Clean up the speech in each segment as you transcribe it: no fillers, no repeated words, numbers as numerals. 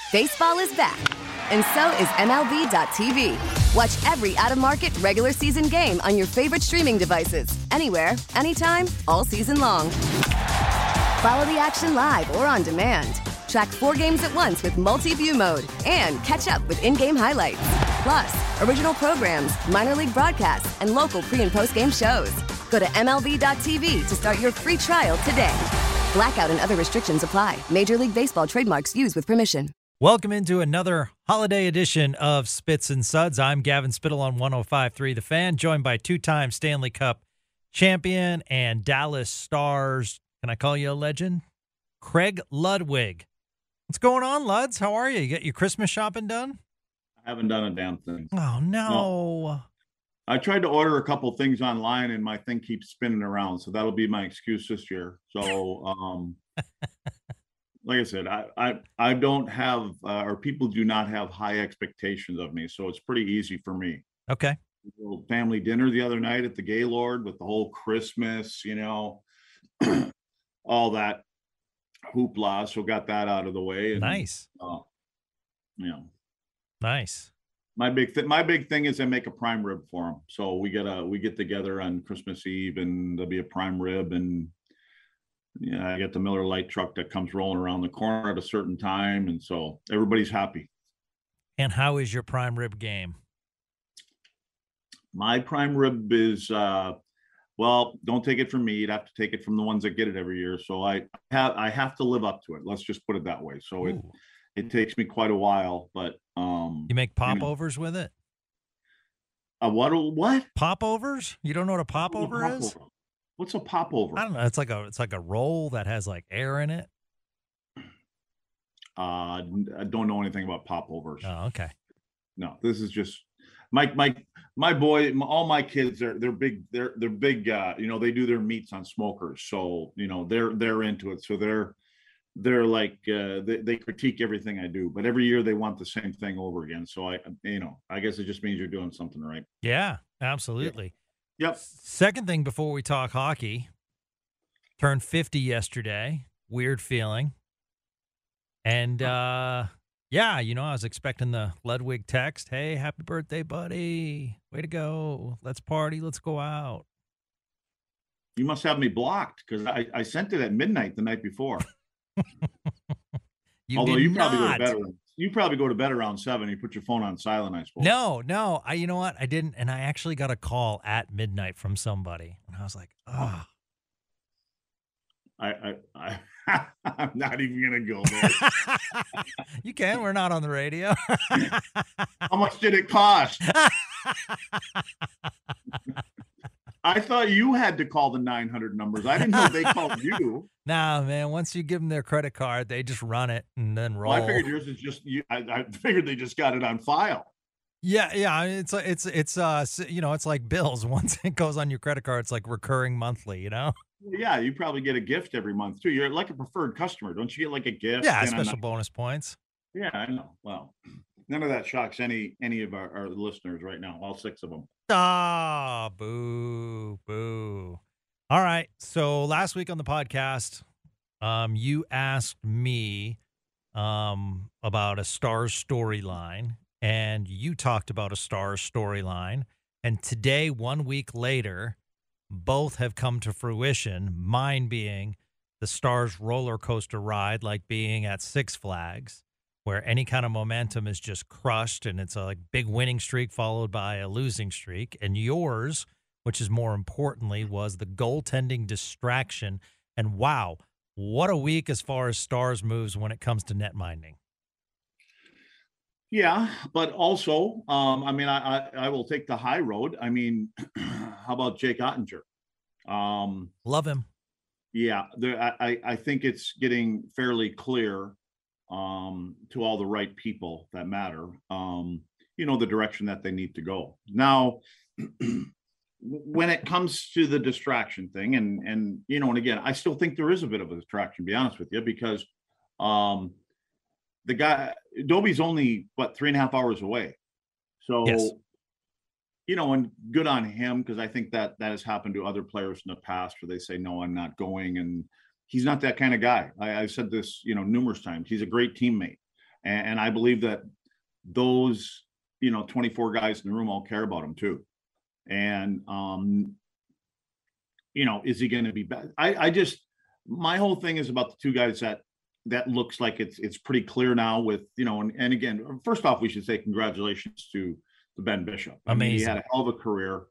Baseball is back, and so is MLB.tv. Watch every out-of-market regular season game on your favorite streaming devices, anywhere, anytime, all season long. Follow the action live or on demand. Track 4 games at once with multi-view mode and catch up with in-game highlights. Plus, original programs, minor league broadcasts, and local pre- and post-game shows. Go to MLB.tv to start your free trial today. Blackout and other restrictions apply. Major League Baseball trademarks used with permission. Welcome into another holiday edition of Spits and Suds. I'm Gavin Spittle on 105.3 The Fan, joined by two-time Stanley Cup champion and Dallas Stars, can I call you a legend? Craig Ludwig. What's going on, Luds? How are you? You get your Christmas shopping done? I haven't done a damn thing. Oh, no. I tried to order a couple things online, and my thing keeps spinning around, so that'll be my excuse this year. So, like I said, I don't have, or people do not have high expectations of me, so it's pretty easy for me. Okay. Family dinner the other night at the Gaylord with the whole Christmas, all that hoopla. So got that out of the way. And, nice. Nice. My big thing is I make a prime rib for them. So we get together on Christmas Eve, and there'll be a prime rib, and I get the Miller Lite truck that comes rolling around the corner at a certain time, and so everybody's happy. And how is your prime rib game? My prime rib is well, don't take it from me. You'd have to take it from the ones that get it every year. So I have to live up to it. Let's just put it that way. So it takes me quite a while, but you make popovers with it? What? Popovers? You don't know what a popover is? What's a popover? I don't know. It's like a roll that has like air in it. I don't know anything about popovers. Oh, okay. No, this is just my boy. All my kids, they're big. They're big. They do their meats on smokers, so they're into it. So they're like they critique everything I do, but every year they want the same thing over again. So I guess it just means you're doing something right. Yeah, absolutely. Yep. Second thing before we talk hockey, turned 50 yesterday. Weird feeling. And I was expecting the Ludwig text. Hey, happy birthday, buddy. Way to go. Let's party. Let's go out. You must have me blocked because I sent it at midnight the night before. Although you probably go to bed around 7. You put your phone on silent, I suppose. No. You know what? I didn't, and I actually got a call at midnight from somebody, and I was like, oh. I'm not even gonna go there. You can. We're not on the radio. How much did it cost? I thought you had to call the 900 numbers. I didn't know they called you. Nah, man. Once you give them their credit card, they just run it and then roll. Well, I figured yours is just you. I figured they just got it on file. Yeah. It's like bills. Once it goes on your credit card, it's like recurring monthly. Well, yeah, you probably get a gift every month too. You're like a preferred customer, don't you get like a gift? Yeah, special bonus points. Yeah, I know. Well, none of that shocks any of our listeners right now. All 6 of them. Ah, boo. All right. So last week on the podcast, you asked me about a Stars storyline, and you talked about a Stars storyline. And today, 1 week later, both have come to fruition, mine being the Stars roller coaster ride, like being at Six Flags, where any kind of momentum is just crushed, and it's a big winning streak followed by a losing streak. And yours, which is more importantly, was the goaltending distraction. And wow, what a week as far as Stars moves when it comes to net minding. Yeah, but also, I will take the high road. I mean, how about Jake Ottinger? Love him. Yeah, I think it's getting fairly clear to all the right people that matter, the direction that they need to go. Now, when it comes to the distraction thing, and again, I still think there is a bit of a distraction, to be honest with you, because the guy, Dobie's only, 3.5 hours away. So, yes. And good on him, because I think that has happened to other players in the past where they say, no, I'm not going. And he's not that kind of guy. I've said this, numerous times. He's a great teammate. And I believe that those, 24 guys in the room all care about him too. And, is he going to be bad? My whole thing is about the two guys that looks like it's pretty clear now with, and again, first off, we should say congratulations to Ben Bishop. I mean, he had a hell of a career.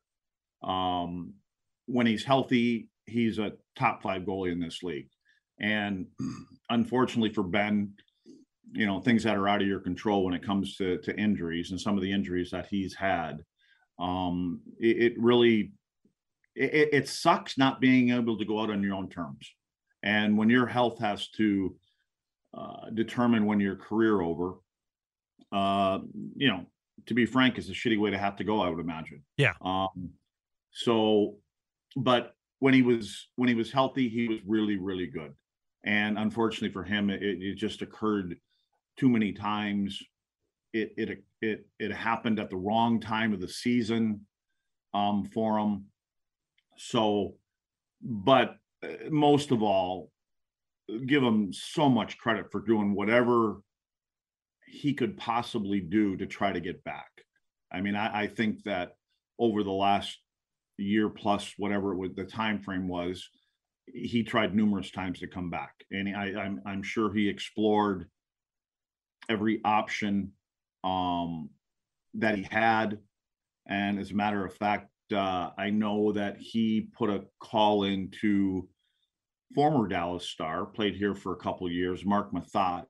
When he's healthy, he's a top 5 goalie in this league. And unfortunately for Ben, things that are out of your control when it comes to injuries, and some of the injuries that he's had. It really sucks not being able to go out on your own terms. And when your health has to determine when your career over, to be frank, it's a shitty way to have to go, I would imagine. Yeah. But when he was healthy, he was really, really good. And unfortunately for him, it just occurred too many times. It happened at the wrong time of the season for him. So, but most of all, give him so much credit for doing whatever he could possibly do to try to get back. I mean, I think that over the last year plus, whatever the time frame was, he tried numerous times to come back, and I'm sure he explored every option that he had. And as a matter of fact, I know that he put a call into former Dallas Star, played here for a couple of years, Mark Mathot.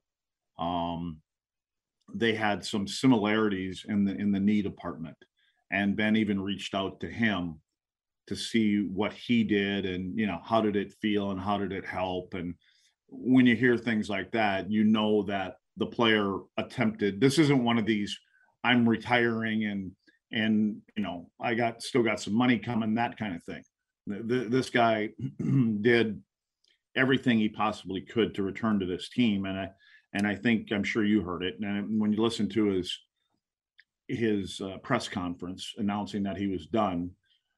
They had some similarities in the knee department, and Ben even reached out to him to see what he did and, how did it feel and how did it help. And when you hear things like that, that the player attempted. This isn't one of these, I'm retiring and I still got some money coming, that kind of thing. This guy did everything he possibly could to return to this team. And I think, I'm sure you heard it. And when you listen to his press conference announcing that he was done,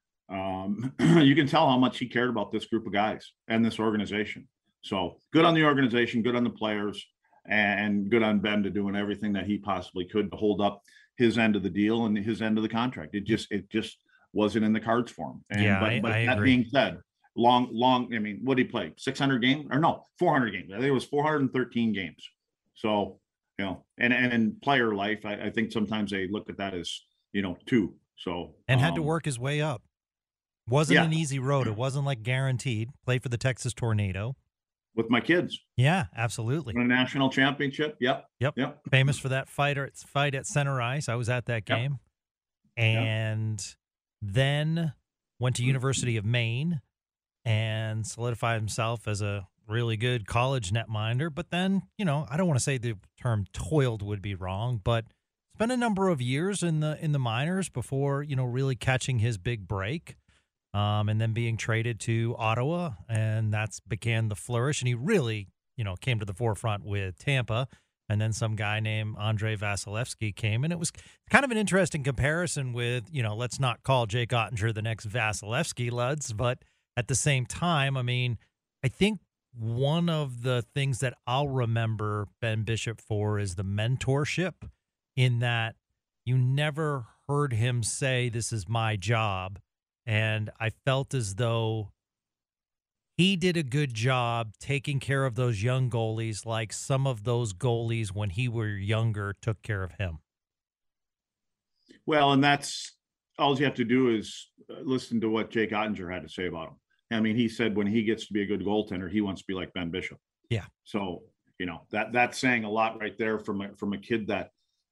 you can tell how much he cared about this group of guys and this organization. So good on the organization, good on the players, and good on Ben to doing everything that he possibly could to hold up his end of the deal and his end of the contract. It just wasn't in the cards for him. And, but that being said, long. I mean, what did he play? 600 games or no, 400 games. I think it was 413 games. So, and in player life, I think sometimes they look at that as, 2. So, and had to work his way up. Wasn't an easy road. It wasn't like guaranteed. Played for the Texas Tornado. With my kids. Yeah, absolutely. Won a national championship. Yep. Famous for that fight at Center Ice. I was at that game. And then went to University of Maine and solidified himself as a really good college netminder. But then, I don't want to say the term toiled would be wrong, but spent a number of years in the minors before, really catching his big break. And then being traded to Ottawa, and that's began the flourish. And he really, came to the forefront with Tampa. And then some guy named Andrei Vasilevsky came, and it was kind of an interesting comparison with, let's not call Jake Ottinger the next Vasilevsky, Luds, but at the same time, I mean, I think one of the things that I'll remember Ben Bishop for is the mentorship, in that you never heard him say, "This is my job." And I felt as though he did a good job taking care of those young goalies, like some of those goalies when he were younger took care of him. Well, and that's all you have to do is listen to what Jake Ottinger had to say about him. I mean, he said when he gets to be a good goaltender, he wants to be like Ben Bishop. Yeah. So, that's saying a lot right there from a kid that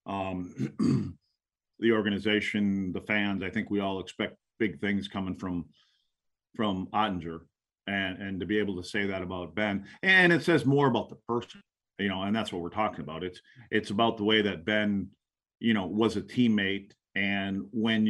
the organization, the fans, I think we all expect big things coming from Ottinger, and to be able to say that about Ben, and it says more about the person, and that's what we're talking about. It's about the way that Ben, was a teammate. And when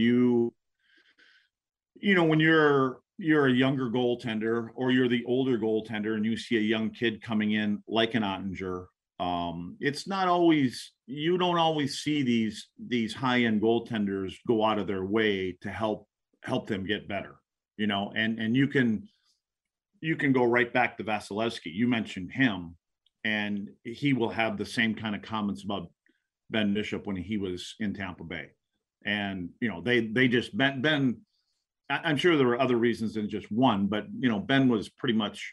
when you're a younger goaltender, or you're the older goaltender, and you see a young kid coming in like an Ottinger, it's not always, you don't always see these high-end goaltenders go out of their way to help them get better, and you can go right back to Vasilevsky. You mentioned him. and he will have the same kind of comments about Ben Bishop when he was in Tampa Bay. And, they just, Ben, I'm sure there were other reasons than just one, but, Ben was pretty much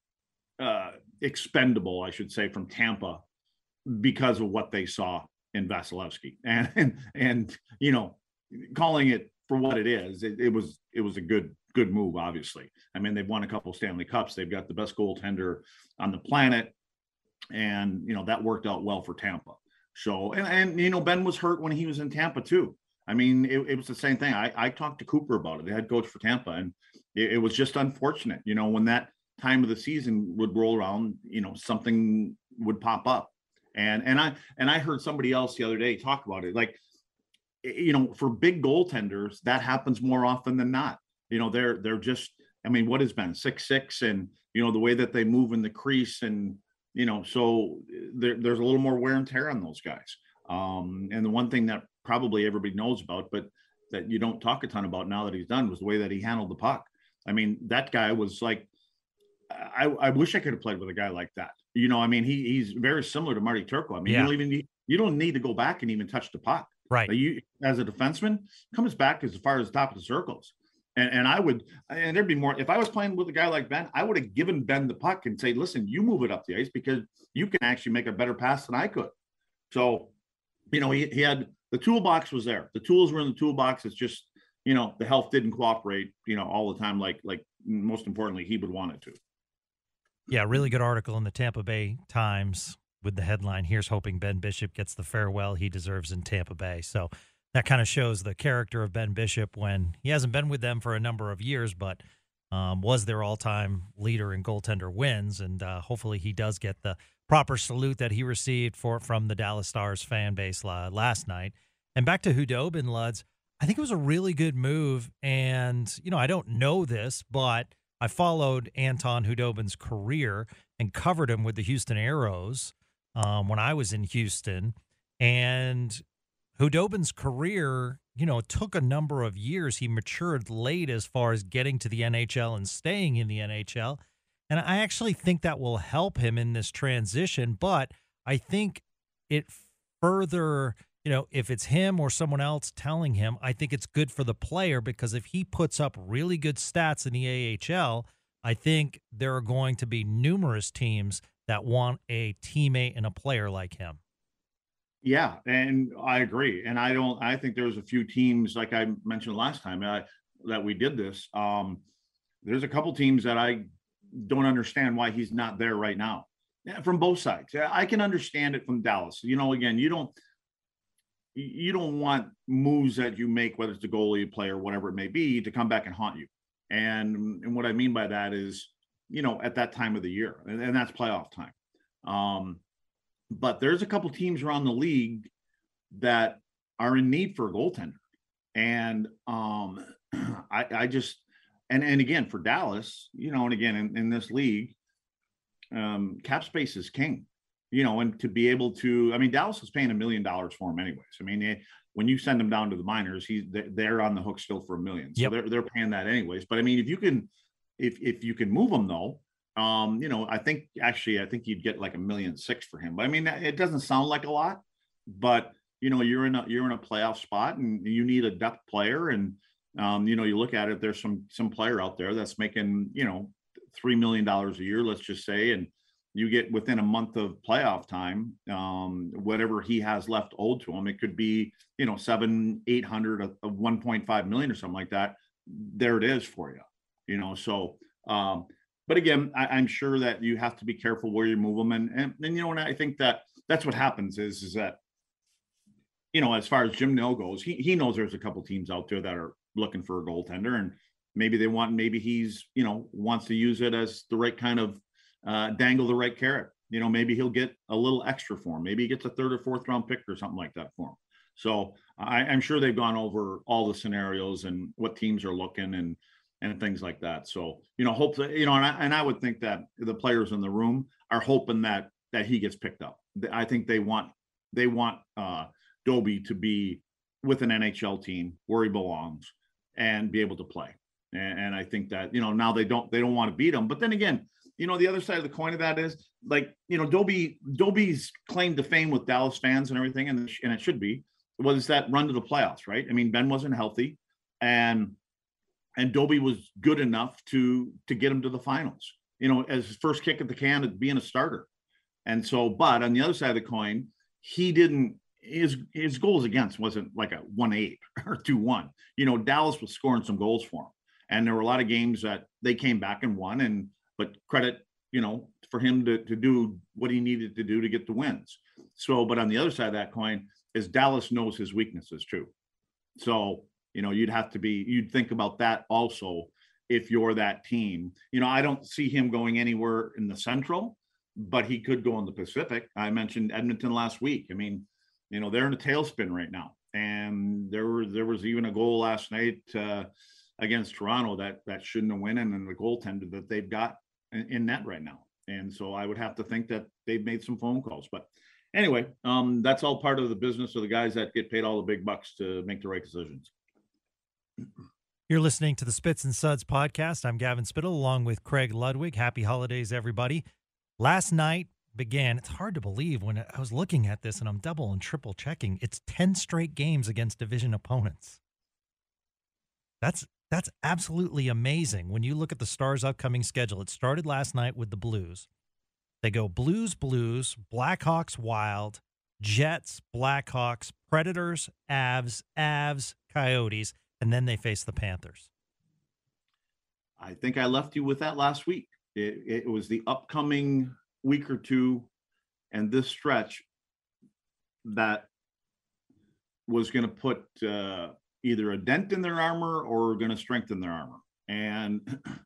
expendable, I should say, from Tampa because of what they saw in Vasilevsky. And calling it for what it is, it was a good move, obviously. I mean, they've won a couple Stanley Cups. They've got the best goaltender on the planet. And, that worked out well for Tampa. So, and Ben was hurt when he was in Tampa too. I mean, it was the same thing. I talked to Cooper about it, the head coach for Tampa, and it was just unfortunate, when that time of the season would roll around, something would pop up. And I heard somebody else the other day talk about it. Like, for big goaltenders, that happens more often than not. They're just, I mean, what has been 6'6", and, the way that they move in the crease, and, so there's a little more wear and tear on those guys. And the one thing that probably everybody knows about, but that you don't talk a ton about now that he's done, was the way that he handled the puck. I mean, that guy was like, I wish I could have played with a guy like that. I mean, he's very similar to Marty Turco. I mean, you don't need to go back and even touch the puck. Right. Like, you, as a defenseman, comes back as far as the top of the circles. And there'd be more. If I was playing with a guy like Ben, I would have given Ben the puck and say, listen, you move it up the ice because you can actually make a better pass than I could. So, he had, the toolbox was there. The tools were in the toolbox. It's just, the health didn't cooperate, all the time, like most importantly, he would want it to. Yeah, really good article in the Tampa Bay Times with the headline, "Here's hoping Ben Bishop gets the farewell he deserves in Tampa Bay." So that kind of shows the character of Ben Bishop when he hasn't been with them for a number of years, but was their all-time leader in goaltender wins. And hopefully he does get the proper salute that he received from the Dallas Stars fan base last night. And back to Khudobin, Luds, I think it was a really good move. And, I don't know this, but I followed Anton Khudobin's career and covered him with the Houston Aeros when I was in Houston. And Khudobin's career, took a number of years. He matured late as far as getting to the NHL and staying in the NHL. And I actually think that will help him in this transition. But I think it further, if it's him or someone else telling him, I think it's good for the player, because if he puts up really good stats in the AHL, I think there are going to be numerous teams that want a teammate and a player like him. Yeah, and I agree. And I think there's a few teams, like I mentioned last time that we did this. There's a couple teams that I don't understand why he's not there right now. Yeah, from both sides. I can understand it from Dallas. Again, you don't want moves that you make, whether it's a goalie, player, whatever it may be, to come back and haunt you. And what I mean by that is, at that time of the year, and that's playoff time. But there's a couple teams around the league that are in need for a goaltender. And I just, and again, for Dallas, and again, in this league, cap space is king, and to be able to, I mean, Dallas is paying $1 million for him anyways. I mean, when you send him down to the minors, they're on the hook still for $1 million. So Yep. they're paying that anyways. But I mean, if you can move him though, I think you'd get like $1.6 million for him. But I mean, it doesn't sound like a lot, but you're in a playoff spot and you need a depth player. And, you look at it, there's some player out there that's making, $3 million a year, let's just say, and you get within a month of playoff time, whatever he has left owed to him, it could be, 700, 800, 1.5 million or something like that. There it is for you, so, but again, I'm sure that you have to be careful where you move them. And and I think that's what happens is that, as far as Jim Nill goes, he knows there's a couple teams out there that are looking for a goaltender, and maybe he's, wants to use it as the right kind of dangle the right carrot. Maybe he'll get a little extra for him. Maybe he gets a 3rd or 4th round pick or something like that for him. So I'm sure they've gone over all the scenarios and what teams are looking and things like that. So, hopefully, and I would think that the players in the room are hoping that he gets picked up. I think they want Doby to be with an NHL team where he belongs and be able to play. And I think that, now they don't want to beat him. But then again, the other side of the coin of that is like, Dobie's claim to fame with Dallas fans and everything, and it should be, was that run to the playoffs, right? I mean, Ben wasn't healthy, and Dobie was good enough to get him to the finals, as his first kick at the can at being a starter. And so, but on the other side of the coin, he didn't, his goals against wasn't like a 1-8 or 2-1. Dallas was scoring some goals for him. And there were a lot of games that they came back and won, but credit, for him to do what he needed to do to get the wins. So, but on the other side of that coin is Dallas knows his weaknesses too. So, you'd think about that also if you're that team. I don't see him going anywhere in the Central, but he could go in the Pacific. I mentioned Edmonton last week. I mean, they're in a tailspin right now. And there was even a goal last night against Toronto that shouldn't have won, and then the goaltender that they've got in net right now. And so I would have to think that they've made some phone calls. But anyway, that's all part of the business of the guys that get paid all the big bucks to make the right decisions. You're listening to the Spits and Suds podcast. I'm Gavin Spittle along with Craig Ludwig. Happy holidays, everybody. Last night began, it's hard to believe when I was looking at this and I'm double and triple checking. It's 10 straight games against division opponents. That's absolutely amazing. When you look at the Stars' upcoming schedule, it started last night with the Blues. They go Blues, Blackhawks, Wild, Jets, Blackhawks, Predators, Avs, Coyotes, and then they face the Panthers. I think I left you with that last week. It was the upcoming week or two and this stretch that was going to put either a dent in their armor or going to strengthen their armor. And,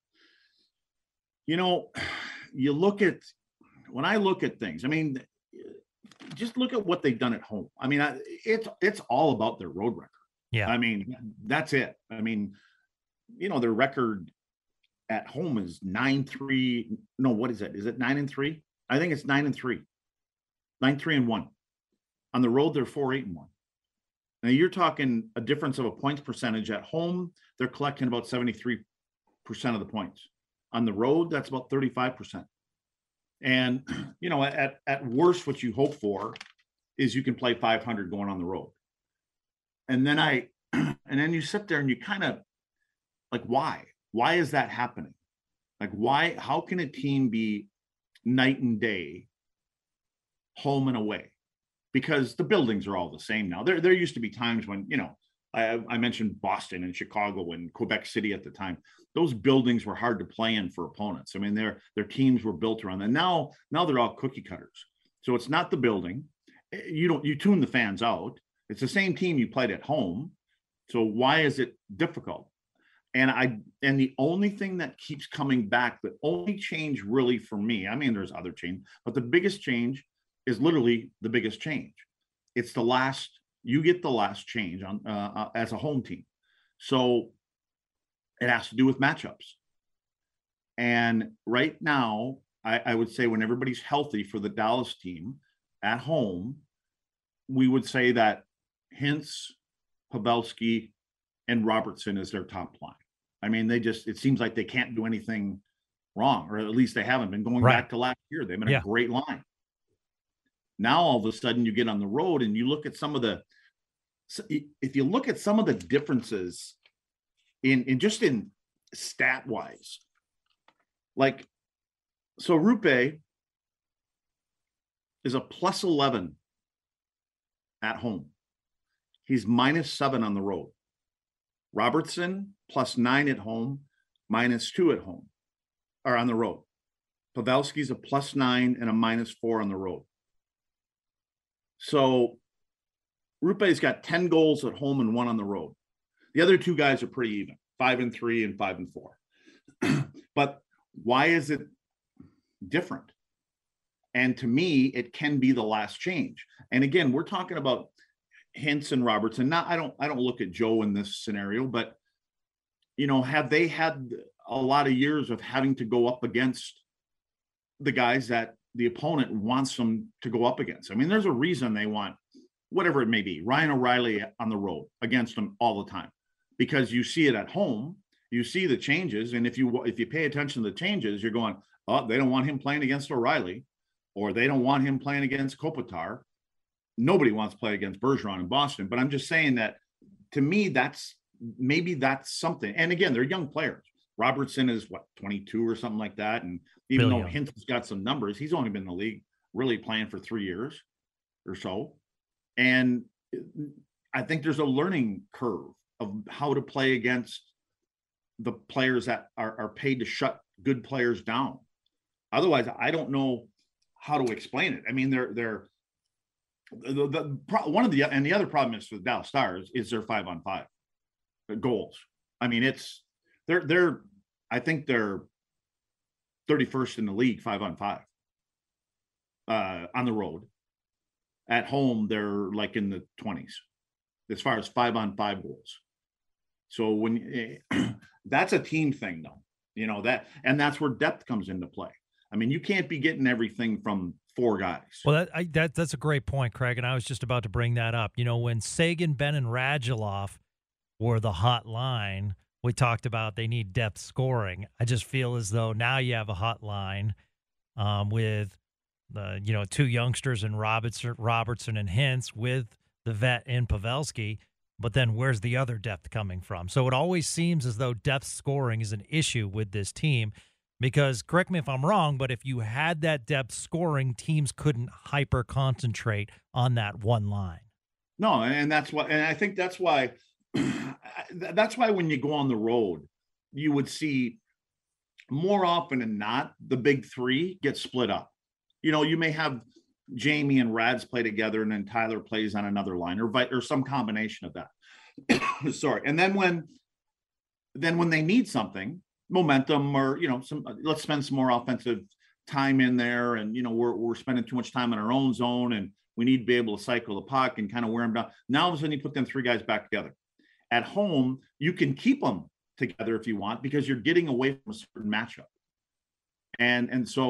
when I look at things, I mean, just look at what they've done at home. I mean, it's all about their road record. Yeah. I mean, that's it. I mean, their record at home is 9-3. No, what is it? Is it 9-3? I think it's 9-3. 9-3-1. On the road, they're 4-8-1. Now you're talking a difference of a points percentage. At home, they're collecting about 73% of the points. On the road, that's about 35%. And, at worst, what you hope for is you can play 500 going on the road. And then you sit there and you kind of like, why is that happening? Like, how can a team be night and day, home and away? Because the buildings are all the same now. There used to be times when, I mentioned Boston and Chicago and Quebec City at the time. Those buildings were hard to play in for opponents. I mean, their teams were built around them. Now they're all cookie cutters. So it's not the building. You tune the fans out. It's the same team you played at home. So why is it difficult? And the only thing that keeps coming back, the only change really for me, I mean, there's other change, but the biggest change is literally the biggest change. It's you get the last change on as a home team. So it has to do with matchups. And right now, I would say when everybody's healthy for the Dallas team at home, we would say that Hintz, Pavelski, and Robertson is their top line. I mean, it seems like they can't do anything wrong, or at least they haven't been going back to last year. They've been a great line. Now, all of a sudden you get on the road and you look at if you look at some of the differences in stat wise, like, so Rupe is a +11 at home. He's -7 on the road. Robertson +9 at home, -2 at home, or on the road. Pavelski's a +9 and a -4 on the road. So Rupe's got 10 goals at home and 1 on the road. The other two guys are pretty even, 5-3 and 5-4. But why is it different? And to me, it can be the last change. And again, we're talking about Hintz and Robertson. Now, I don't look at Joe in this scenario, but have they had a lot of years of having to go up against the guys that the opponent wants them to go up against? I mean, there's a reason they want whatever it may be, Ryan O'Reilly on the road against them all the time, because you see it at home, you see the changes, and if you pay attention to the changes, you're going, Oh, they don't want him playing against O'Reilly, or they don't want him playing against Kopitar. Nobody wants to play against Bergeron in Boston. But I'm just saying that, to me, that's something. And again, they're young players. Robertson is 22 or something like that. And even though Hintz has got some numbers, he's only been in the league really playing for 3 years or so. And I think there's a learning curve of how to play against the players that are paid to shut good players down. Otherwise, I don't know how to explain it. I mean, the other problem is for the Dallas Stars is their 5-on-5 goals. I mean, I think they're 31st in the league 5-on-5 on the road. At home, they're like in the 20s as far as 5-on-5 goals. So when that's a team thing, though, you know, and that's where depth comes into play. I mean, you can't be getting everything from 4 guys. Well, that's a great point, Craig, and I was just about to bring that up. You know, when Sagan, Benn, and Radulov were the hot line, we talked about they need depth scoring. I just feel as though now you have a hot line with the 2 youngsters in Robertson and Hintz, with the vet in Pavelski. But then where's the other depth coming from? So it always seems as though depth scoring is an issue with this team. Because, correct me if I'm wrong, but if you had that depth scoring, teams couldn't hyper concentrate on that one line. No, and I think that's why when you go on the road, you would see more often than not the big 3 get split up. You know, you may have Jamie and Rads play together, and then Tyler plays on another line, or some combination of that. Sorry, and then when they need something, momentum, or let's spend some more offensive time in there, and we're spending too much time in our own zone, and we need to be able to cycle the puck and kind of wear them down. Now all of a sudden you put them 3 guys back together. At home, you can keep them together if you want, because you're getting away from a certain matchup. And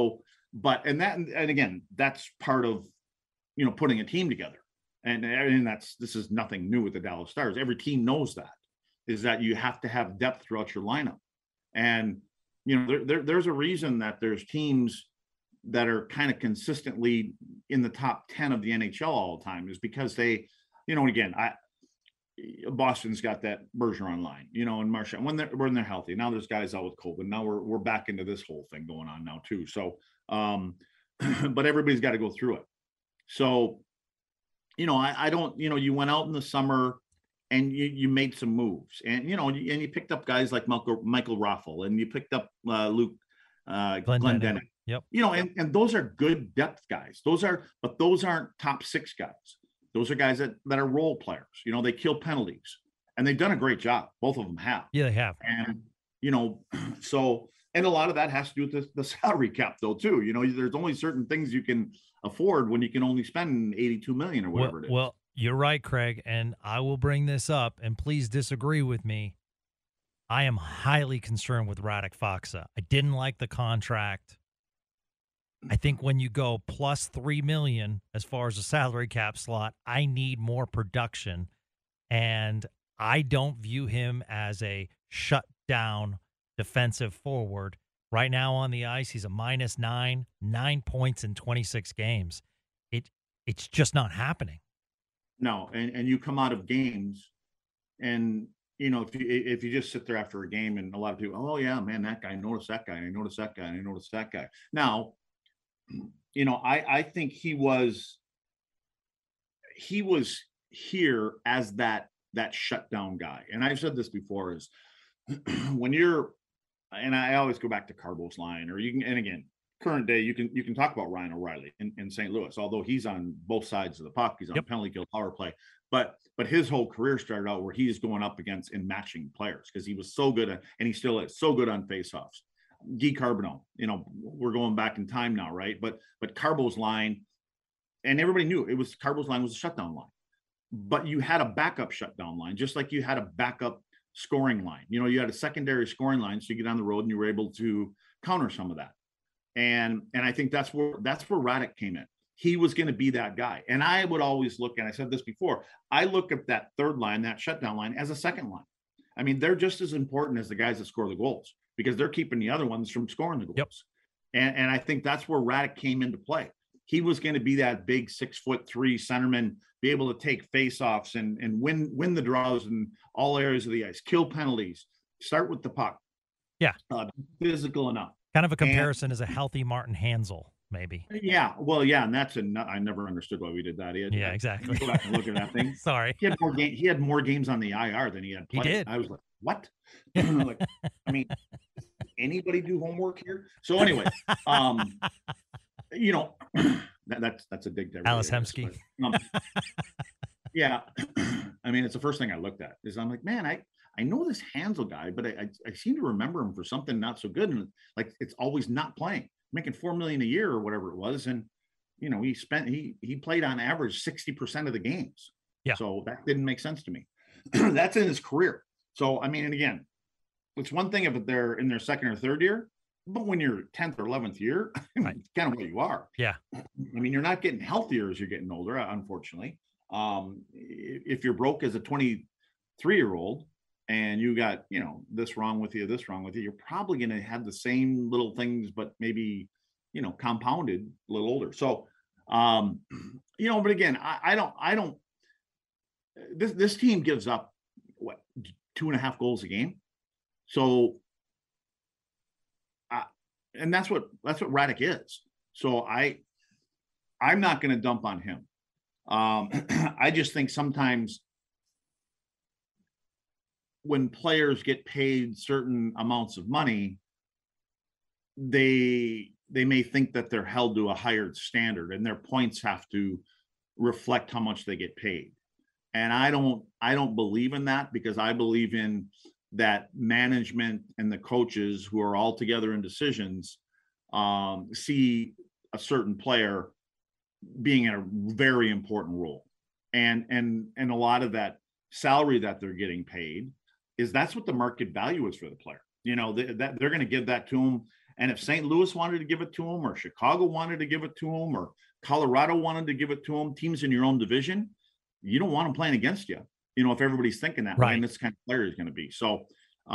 again, that's part of putting a team together. And this is nothing new with the Dallas Stars. Every team knows that, is that you have to have depth throughout your lineup. And, there's a reason that there's teams that are kind of consistently in the top 10 of the NHL all the time, is because they, again, Boston's got that Bergeron line, and Marchand when they're healthy. Now there's guys out with COVID. Now we're back into this whole thing going on now too. So, but everybody's got to go through it. So, I don't, you went out in the summer and you made some moves, and you picked up guys like Michael Raffel, and you picked up Luke Glendening. Yep. And those are good depth guys. But those aren't top 6 guys. Those are guys that are role players. They kill penalties, and they've done a great job. Both of them have. Yeah, they have. And and a lot of that has to do with the salary cap, though, too. There's only certain things you can afford when you can only spend $82 million or whatever it is. Well, you're right, Craig, and I will bring this up, and please disagree with me. I am highly concerned with Radek Faksa. I didn't like the contract. I think when you go plus $3 million as far as a salary cap slot, I need more production, and I don't view him as a shutdown defensive forward. Right now on the ice, he's a -9, 9 points in 26 games. It's just not happening. No, and you come out of games, and if you just sit there after a game, and a lot of people, oh yeah, man, that guy, noticed that guy, and I noticed that guy, and I noticed that guy. Now, I think he was here as that shutdown guy. And I've said this before, is when you're, and I always go back to Carbo's line, or you can, and again, current day, you can talk about Ryan O'Reilly in St. Louis, although he's on both sides of the puck. He's on penalty kill, power play, but his whole career started out where he's going up against and matching players, because he was so good at, and he still is so good on faceoffs. Guy Carbonneau, we're going back in time now, right? But Carbo's line, and everybody knew it was Carbo's line was a shutdown line, but you had a backup shutdown line, just like you had a backup scoring line. You had a secondary scoring line, so you get on the road and you were able to counter some of that. And I think that's where Radek came in. He was going to be that guy. And I would always look, and I said this before, I look at that third line, that shutdown line, as a second line. I mean, they're just as important as the guys that score the goals, because they're keeping the other ones from scoring the goals. And I think that's where Radek came into play. He was going to be that big 6'3" centerman, be able to take faceoffs and win the draws in all areas of the ice, kill penalties, start with the puck. Yeah. Physical enough. Kind of a comparison as a healthy Martin Hanzal, maybe. Yeah. Well, yeah. And I never understood why we did that. Yeah, exactly. Go back and look at that thing. Sorry. He had more games on the IR than he had played. He did. I was like, what? Like, I mean, anybody do homework here? So anyway, that's a dig there. Alice Hemsky. Yeah. I mean, it's the first thing I looked at is I'm like, man, I know this Hanzal guy, but I seem to remember him for something not so good. And like, it's always not playing, making $4 million a year or whatever it was. And, he played on average 60% of the games. Yeah. So that didn't make sense to me. That's in his career. So, I mean, and again, it's one thing if they're in their second or third year, but when you're 10th or 11th year, right. It's kind of where you are. Yeah. I mean, you're not getting healthier as you're getting older, unfortunately. If you're broke as a 23-year-old and you got, this wrong with you, you're probably going to have the same little things, but maybe, compounded a little older. So, but again, I don't, this team gives up 2.5 goals a game. So, and that's what Radek is. So I'm not going to dump on him. I just think sometimes when players get paid certain amounts of money, they may think that they're held to a higher standard and their points have to reflect how much they get paid. And I don't believe in that, because I believe in that management and the coaches who are all together in decisions see a certain player being in a very important role. And a lot of that salary that they're getting paid that's what the market value is for the player. That they're going to give that to them. And if St. Louis wanted to give it to him, or Chicago wanted to give it to him, or Colorado wanted to give it to him, teams in your own division, you don't want them playing against you. If everybody's thinking that way, and this kind of player is going to be. So,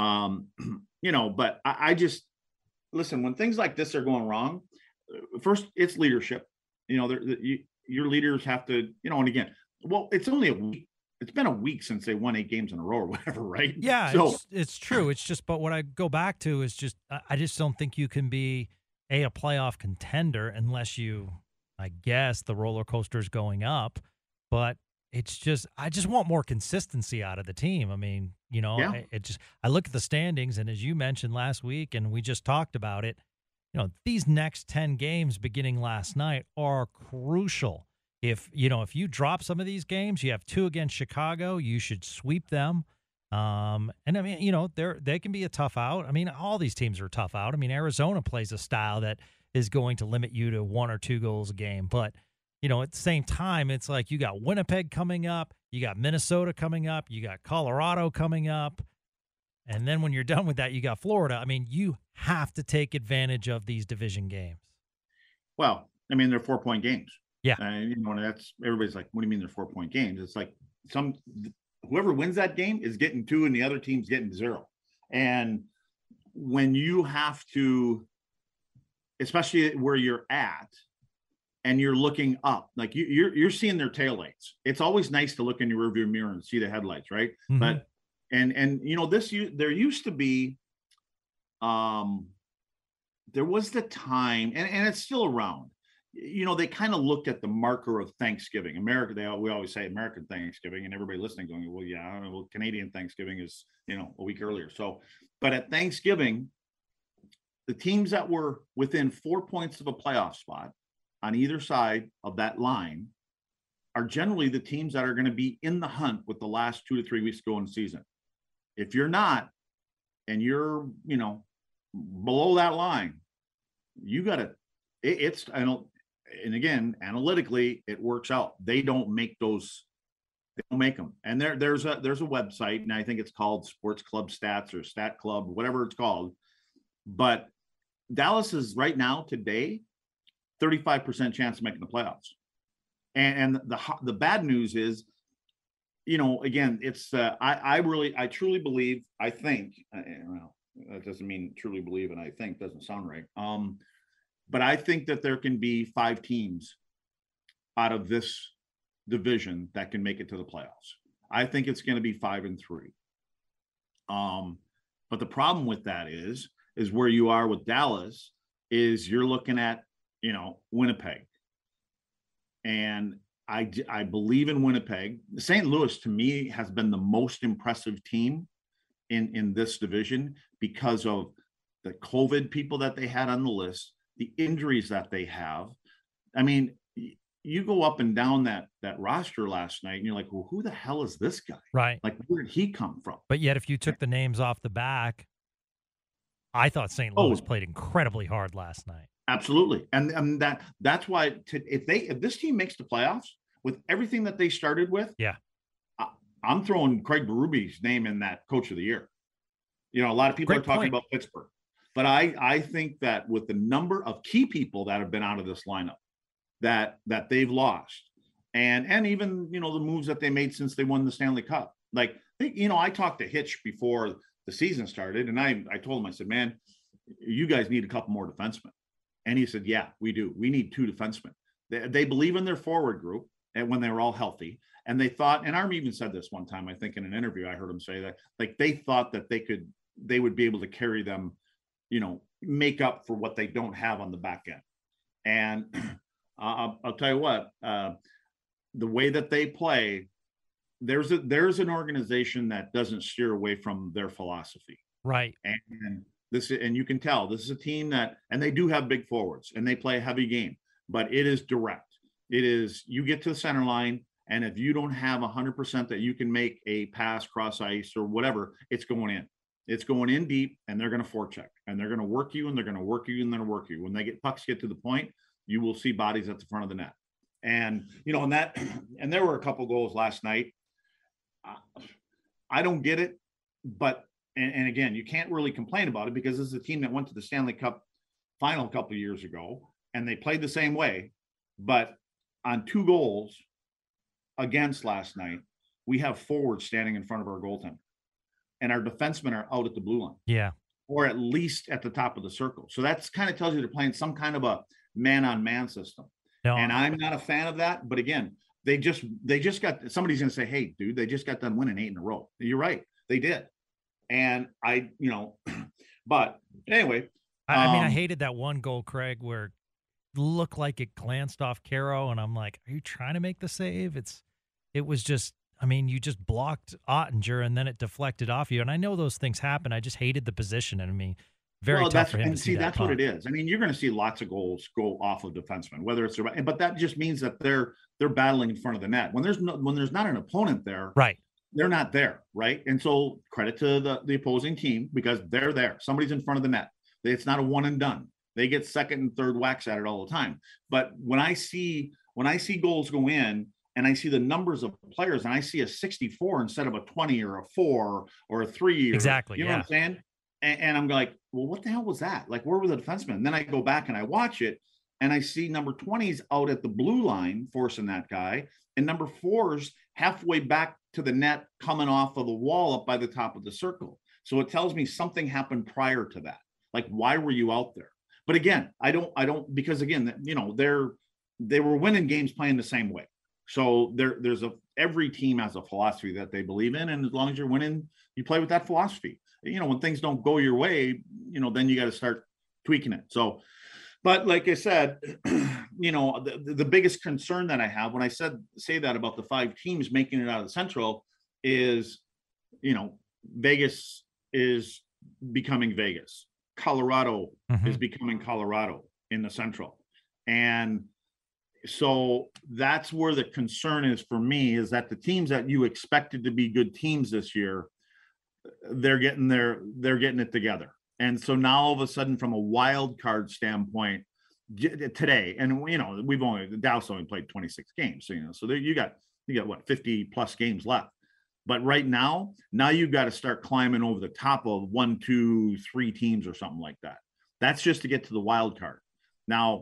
but I just listen, when things like this are going wrong, first it's leadership. Your leaders have to, and again, well, it's only a week. It's been a week since they won 8 games in a row or whatever, right? Yeah, so, it's true. It's just, but what I go back to is just, I just don't think you can be a playoff contender unless you, I guess, the roller coaster is going up. But it's just, I just want more consistency out of the team. I mean, yeah. I look at the standings, and as you mentioned last week, and we just talked about it, these next 10 games beginning last night are crucial. If you drop some of these games, you have 2 against Chicago, you should sweep them. And I mean, they can be a tough out. I mean, all these teams are a tough out. I mean, Arizona plays a style that is going to limit you to 1 or 2 goals a game. But, at the same time, it's like you got Winnipeg coming up, you got Minnesota coming up, you got Colorado coming up. And then when you're done with that, you got Florida. I mean, you have to take advantage of these division games. Well, I mean, they're 4-point games. Yeah. And that's, everybody's like, what do you mean they're 4-point games? It's like whoever wins that game is getting 2 and the other team's getting 0. And when you have to, especially where you're at and you're looking up, like you're seeing their taillights. It's always nice to look in your rearview mirror and see the headlights, right? Mm-hmm. But there used to be there was the time, and it's still around. They kind of looked at the marker of Thanksgiving. We always say American Thanksgiving, and everybody listening going, well, yeah, Canadian Thanksgiving is, a week earlier. So, but at Thanksgiving, the teams that were within 4 points of a playoff spot on either side of that line are generally the teams that are going to be in the hunt with the last 2 to 3 weeks to go in the season. If you're not, and you're, below that line, you got to, and again, analytically, it works out. They don't make those. They don't make them. And there's a website, and I think it's called Sports Club Stats or Stat Club, whatever it's called. But Dallas is right now today 35% chance of making the playoffs. And the bad news is, again, it's I truly believe. I think. Well, that doesn't mean truly believe, and I think doesn't sound right. But I think that there can be 5 teams out of this division that can make it to the playoffs. I think it's going to be 5 and 3. But the problem with that is where you are with Dallas is you're looking at, Winnipeg. And I believe in Winnipeg. St. Louis, to me, has been the most impressive team in this division because of the COVID people that they had on the list, the injuries that they have. I mean, you go up and down that roster last night and you're like, well, who the hell is this guy? Right. Like, where did he come from? But yet, if you took the names off the back, I thought St. Louis played incredibly hard last night. Absolutely. And that's why if this team makes the playoffs with everything that they started with, yeah, I'm throwing Craig Berube's name in that coach of the year. A lot of people are talking about Pittsburgh, but I think that with the number of key people that have been out of this lineup that they've lost and even, the moves that they made since they won the Stanley Cup. Like, I talked to Hitch before the season started and I told him, I said, man, you guys need a couple more defensemen. And he said, yeah, we do. We need 2 defensemen. They believe in their forward group and when they were all healthy. And they thought, and Arm even said this one time, I think in an interview, I heard him say that, like, they thought that they would be able to carry them, make up for what they don't have on the back end. And I'll tell you what, the way that they play, there's an organization that doesn't steer away from their philosophy. Right. And you can tell this is a team and they do have big forwards and they play a heavy game, but it is direct. It is, you get to the center line, and if you don't have 100% that you can make a pass cross ice or whatever, it's going in. It's going in deep, and they're going to forecheck, and they're going to work you, and they're going to work you, and they're going to work you. When pucks get to the point, you will see bodies at the front of the net. And, and there were a couple goals last night. I don't get it, but, and again, you can't really complain about it because this is a team that went to the Stanley Cup final a couple of years ago, and they played the same way. But on 2 goals against last night, we have forwards standing in front of our goaltender, and our defensemen are out at the blue line. Yeah. Or at least at the top of the circle. So that's kind of tells you they're playing some kind of a man-on-man system. No. And I'm not a fan of that. But again, they just got, somebody's going to say, hey, dude, they just got done winning 8 in a row. You're right. They did. And but anyway. I mean, I hated that one goal, Craig, where it looked like it glanced off Caro. And I'm like, are you trying to make the save? It was just, I mean, you just blocked Ottinger and then it deflected off you. And I know those things happen. I just hated the position. And I mean, very tough for him to see that. That's what it is. I mean, you're going to see lots of goals go off of defensemen, whether it's but that just means that they're battling in front of the net. When there's not an opponent there, right? They're not there, right? And so credit to the opposing team because they're there. Somebody's in front of the net. It's not a one and done. They get second and third whacks at it all the time. But when I see goals go in, and I see the numbers of players, and I see a 64 instead of a 20 or a 4 or a 3. Exactly. You know what I'm saying? And I'm like, well, what the hell was that? Like, where were the defensemen? And then I go back and I watch it, and I see number 20's out at the blue line forcing that guy, and number 4's halfway back to the net coming off of the wall up by the top of the circle. So it tells me something happened prior to that. Like, why were you out there? But again, I don't because again, they were winning games playing the same way. So every team has a philosophy that they believe in. And as long as you're winning, you play with that philosophy. When things don't go your way, then you got to start tweaking it. So, but like I said, the biggest concern that I have when I say that about the 5 teams making it out of the Central is, Vegas is becoming Vegas. Colorado is becoming Colorado in the Central. And so that's where the concern is for me, is that the teams that you expected to be good teams this year, they're getting it together. And so now all of a sudden, from a wild card standpoint today, and the Dallas only played 26 games. So there you got what, 50 plus games left. But right now you've got to start climbing over the top of 1, 2, 3 teams or something like that. That's just to get to the wild card. Now,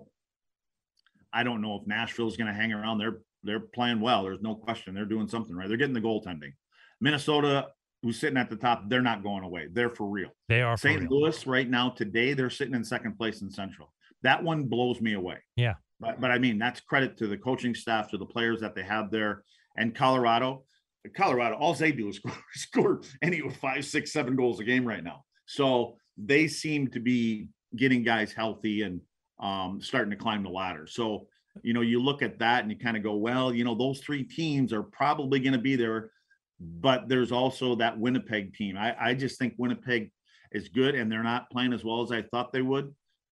I don't know if Nashville is going to hang around. They're playing well. There's no question. They're doing something right. They're getting the goaltending. Minnesota, who's sitting at the top, they're not going away. They're for real. They are for real. St. Louis right now, today, they're sitting in second place in Central. that one blows me away. Yeah. But I mean, that's credit to the coaching staff, to the players that they have there. And Colorado, all they do is score anywhere 5, 6, 7 goals a game right now. So they seem to be getting guys healthy and starting to climb the ladder. So, you look at that and you kind of go, well, those 3 teams are probably going to be there, but there's also that Winnipeg team. I just think Winnipeg is good, and they're not playing as well as I thought they would.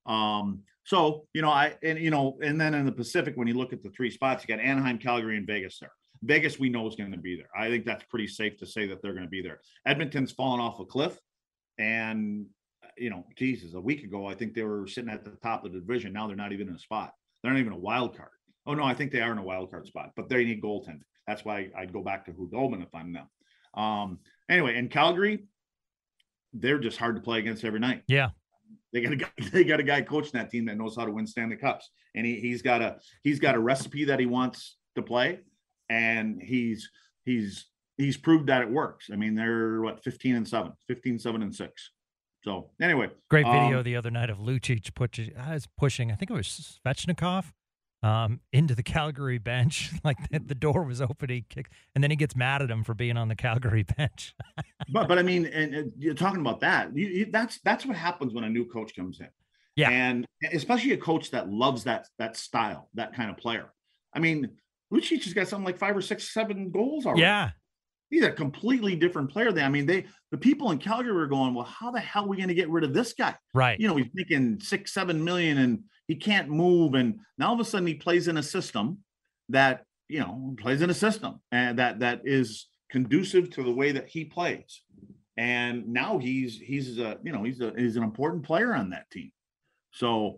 So, and then in the Pacific, when you look at the 3 spots, you got Anaheim, Calgary, and Vegas there. Vegas, we know, is going to be there. I think that's pretty safe to say that they're going to be there. Edmonton's fallen off a cliff, and, Jesus, a week ago, I think they were sitting at the top of the division. Now they're not even in a spot. They're not even a wild card. Oh, no, I think they are in a wild card spot, but they need goaltending. That's why I'd go back to Hudobin if I'm them. Anyway, in Calgary, they're just hard to play against every night. Yeah. They got a guy coaching that team that knows how to win Stanley Cups, and he's got a recipe that he wants to play, and he's proved that it works. I mean, they're 15-7, 15-7-6. So anyway, great video the other night of Lucic pushing. I think it was Svechnikov into the Calgary bench. Like the door was open, he kicked, and then he gets mad at him for being on the Calgary bench. but I mean, and you're talking about that. That's what happens when a new coach comes in. Yeah, and especially a coach that loves that style, that kind of player. I mean, Lucic has got something like 5 or 6, 7 goals already. Yeah. He's a completely different player. The people in Calgary were going, well, how the hell are we going to get rid of this guy? Right. He's making $6-7 million and he can't move. And now all of a sudden he plays in a system that, and that is conducive to the way that he plays. And now he's an important player on that team. So,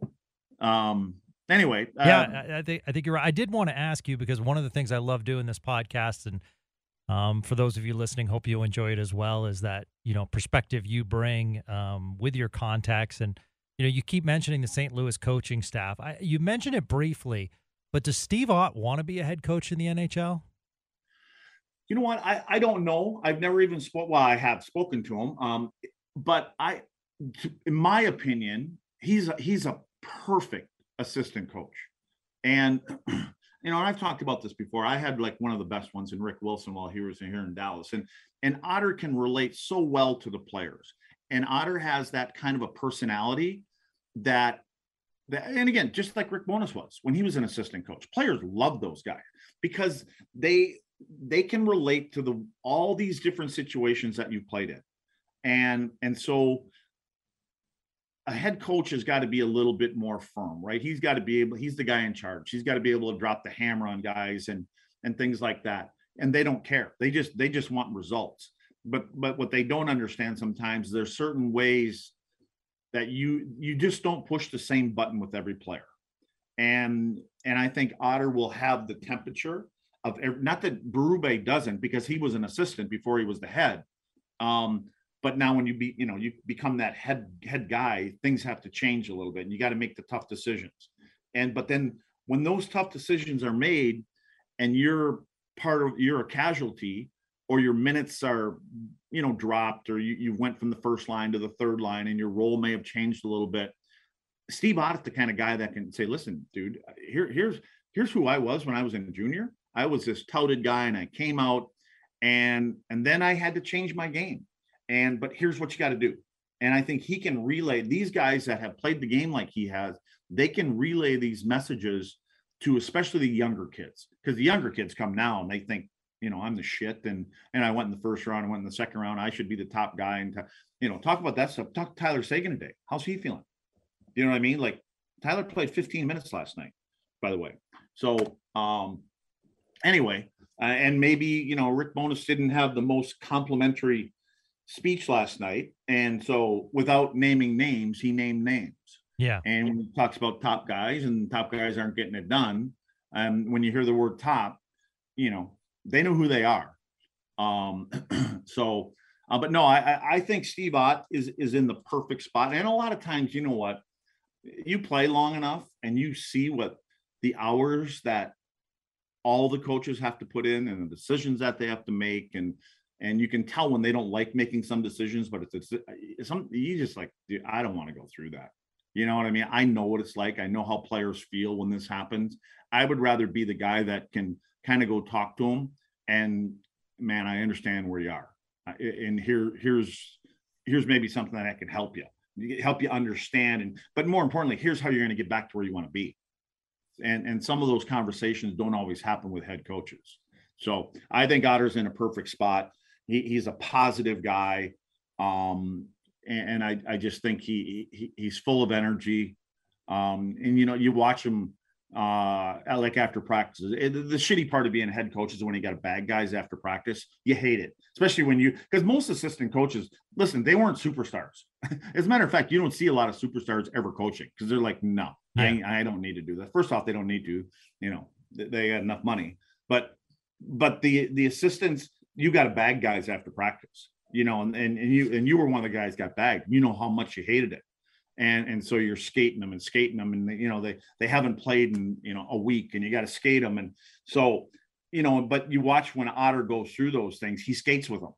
anyway. Yeah, I think you're right. I did want to ask you, because one of the things I love doing this podcast, and for those of you listening, hope you enjoy it as well, is that, perspective you bring with your contacts. And, you keep mentioning the St. Louis coaching staff. You mentioned it briefly, but does Steve Ott want to be a head coach in the NHL? You know what? I don't know. I've never even I have spoken to him. But in my opinion, he's a perfect assistant coach. And, and I've talked about this before. I had one of the best ones in Rick Wilson while he was here in Dallas. And Otter can relate so well to the players. And Otter has that kind of a personality that and again, just like Rick Bowness was when he was an assistant coach. Players love those guys because they can relate to all these different situations that you've played in. And so a head coach has got to be a little bit more firm, right? He's the guy in charge. He's got to be able to drop the hammer on guys and things like that. And they don't care. They just want results. But what they don't understand sometimes, there's certain ways that you just don't push the same button with every player. And I think Otter will have the temperature of, not that Berube doesn't, because he was an assistant before he was the head. But now when you become that head guy, things have to change a little bit, and you got to make the tough decisions. But then when those tough decisions are made and you're a casualty, or your minutes are, dropped, or you went from the first line to the third line and your role may have changed a little bit. Steve Ott is the kind of guy that can say, listen, dude, here's who I was when I was in junior. I was this touted guy and I came out and then I had to change my game. But here's what you got to do. And I think he can relay, these guys that have played the game like he has, they can relay these messages to especially the younger kids, because the younger kids come now and they think, I'm the shit. And I went in the first round, I went in the second round. I should be the top guy. And, talk about that stuff. Talk to Tyler Seguin today. How's he feeling? You know what I mean? Like, Tyler played 15 minutes last night, by the way. So, anyway, and maybe, Rick Bowness didn't have the most complimentary speech last night. And so without naming names, he named names. Yeah. And when he talks about top guys and top guys aren't getting it done, when you hear the word top, they know who they are. But no, I think Steve Ott is in the perfect spot. And a lot of times, you know what, you play long enough and you see what the hours that all the coaches have to put in and the decisions that they have to make. And you can tell when they don't like making some decisions, but it's some, you just like, dude, I don't want to go through that. You know what I mean? I know what it's like. I know how players feel when this happens. I would rather be the guy that can kind of go talk to them and, man, I understand where you are. And here's maybe something that I can help you understand. But more importantly, here's how you're going to get back to where you want to be. And some of those conversations don't always happen with head coaches. So I think Otter's in a perfect spot. He's a positive guy. And I just think he's full of energy. And, you watch him like after practices. The shitty part of being a head coach is when you got to bag guys after practice. You hate it, especially because most assistant coaches, listen, they weren't superstars. As a matter of fact, you don't see a lot of superstars ever coaching because they're like, no, yeah. I don't need to do that. First off, they don't need to, they got enough money. But the assistants, you got to bag guys after practice. And you were one of the guys got bagged. You know how much you hated it, and so you're skating them, and they haven't played in a week, and you got to skate them, and so But you watch when Otter goes through those things, he skates with them,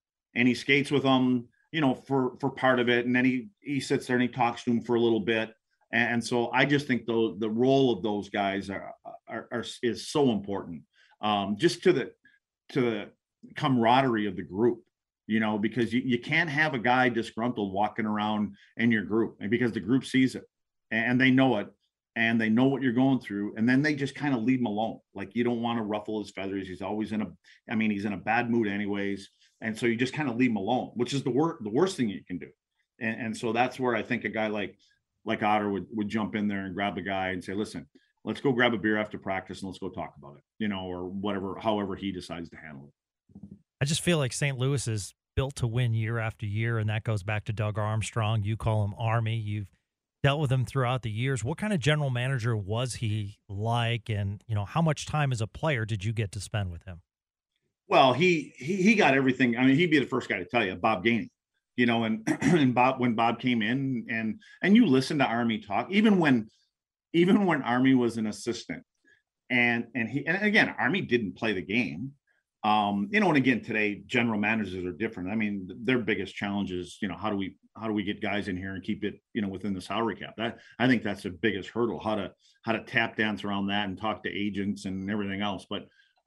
for part of it, and then he sits there and he talks to him for a little bit, and so I just think the role of those guys is so important, just to the camaraderie of the group. Because you can't have a guy disgruntled walking around in your group, and because the group sees it and they know it and they know what you're going through, and then they just kind of leave him alone. Like, you don't want to ruffle his feathers. He's always he's in a bad mood anyways. And so you just kind of leave him alone, which is the worst thing you can do. And so that's where I think a guy like Otter would jump in there and grab the guy and say, listen, let's go grab a beer after practice and let's go talk about it, or whatever, however he decides to handle it. I just feel like St. Louis is built to win year after year, and that goes back to Doug Armstrong. You call him Army. You've dealt with him throughout the years. What kind of general manager was he like, and how much time as a player did you get to spend with him? Well, he got everything. I mean, he'd be the first guy to tell you, Bob Gainey. And Bob, when Bob came in, and you listen to Army talk, even when Army was an assistant, and again, Army didn't play the game. And again, today general managers are different. I mean, their biggest challenge is, how do we get guys in here and keep it, within the salary cap? I think that's the biggest hurdle, how to tap dance around that and talk to agents and everything else. But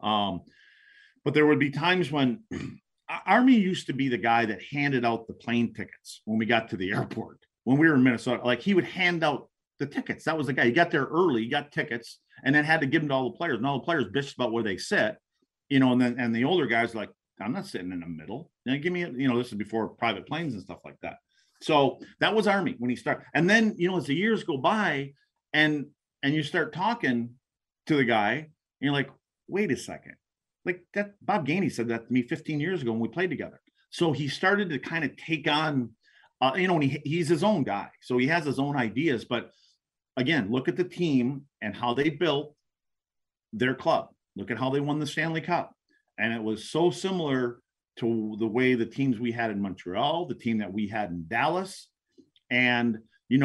there would be times when Army used to be the guy that handed out the plane tickets when we got to the airport, when we were in Minnesota. Like, he would hand out the tickets. That was the guy. He got there early, he got tickets, and then had to give them to all the players. And all the players bitched about where they sit. And the older guys like, I'm not sitting in the middle. Give me, this is before private planes and stuff like that. So that was Army when he started. And then, as the years go by and you start talking to the guy, and you're like, wait a second. Like, that Bob Gainey said that to me 15 years ago when we played together. So he started to kind of take on, and he's his own guy. So he has his own ideas. But again, look at the team and how they built their club. Look at how they won the Stanley Cup. And it was so similar to the way the teams we had in Montreal, the team that we had in Dallas. And,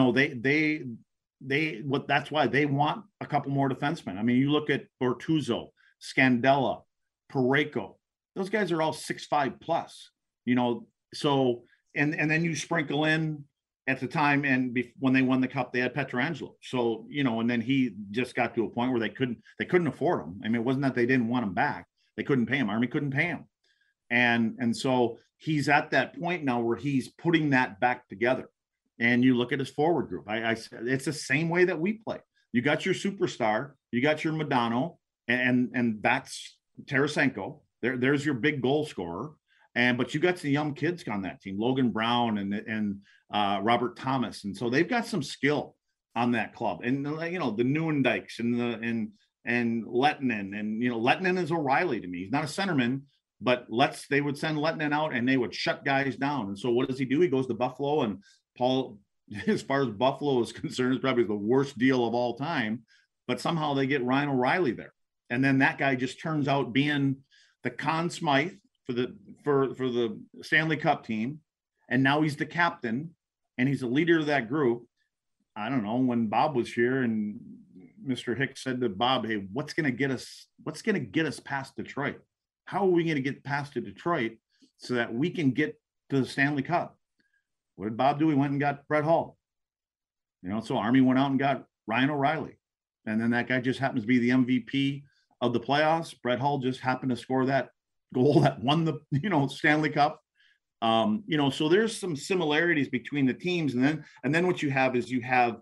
that's why they want a couple more defensemen. I mean, you look at Bortuzzo, Scandella, Parayko, those guys are all 6'5" plus, so, and then you sprinkle in at the time, and when they won the cup, they had Pietrangelo. So, and then he just got to a point where they couldn't afford him. I mean, it wasn't that they didn't want him back. They couldn't pay him. Army couldn't pay him. And so he's at that point now where he's putting that back together. And you look at his forward group. It's the same way that we play. You got your superstar, you got your Modano, and that's Tarasenko. There's your big goal scorer. But you got some young kids on that team, Logan Brown and Robert Thomas. And so they've got some skill on that club. And, the Nieuwendijks and Lettinen. And, Lettinen is O'Reilly to me. He's not a centerman, but they would send Lettinen out and they would shut guys down. And so what does he do? He goes to Buffalo, and Paul, as far as Buffalo is concerned, is probably the worst deal of all time. But somehow they get Ryan O'Reilly there. And then that guy just turns out being the Conn Smythe for the Stanley Cup team. And now he's the captain and he's the leader of that group. I don't know, when Bob was here and Mr. Hicks said to Bob, hey, what's going to get us past Detroit? How are we going to get past to Detroit so that we can get to the Stanley Cup? What did Bob do? He went and got Brett Hull. So Army went out and got Ryan O'Reilly. And then that guy just happens to be the MVP of the playoffs. Brett Hull just happened to score that goal that won the, Stanley Cup. So there's some similarities between the teams. And then what you have is you have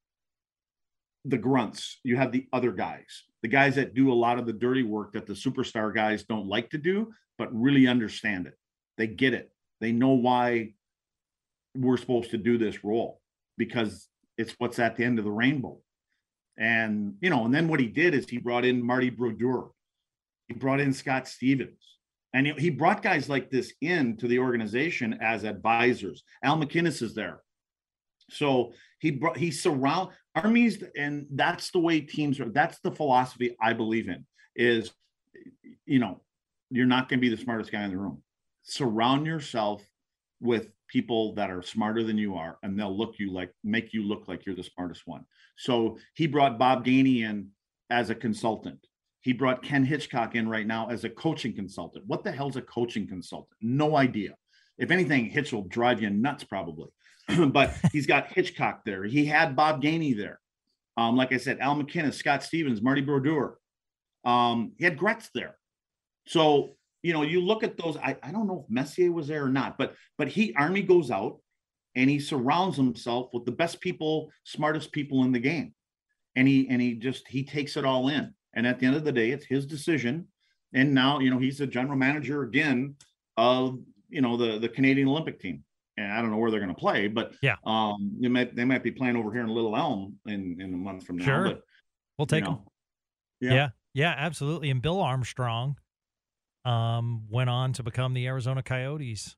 the grunts, you have the other guys, the guys that do a lot of the dirty work that the superstar guys don't like to do, but really understand it. They get it. They know why we're supposed to do this role, because it's what's at the end of the rainbow. And, and then what he did is he brought in Marty Brodeur. He brought in Scott Stevens. And he brought guys like this into the organization as advisors. Al McInnes is there. So he surround Armies, and that's the way teams are. That's the philosophy I believe in is, you're not going to be the smartest guy in the room. Surround yourself with people that are smarter than you are, and they'll make you look like you're the smartest one. So he brought Bob Gainey in as a consultant. He brought Ken Hitchcock in right now as a coaching consultant. What the hell's a coaching consultant? No idea. If anything, Hitch will drive you nuts probably. But he's got Hitchcock there. He had Bob Gainey there. Like I said, Al McInnes, Scott Stevens, Marty Brodeur. He had Gretz there. So, you look at those. I don't know if Messier was there or not, but Army goes out and he surrounds himself with the best people, smartest people in the game. And he takes it all in. And at the end of the day, it's his decision. And now, he's the general manager again of, the Canadian Olympic team. And I don't know where they're going to play, but yeah, they might be playing over here in Little Elm in a month from now. Sure. But, we'll take them. Yeah, absolutely. And Bill Armstrong went on to become the Arizona Coyotes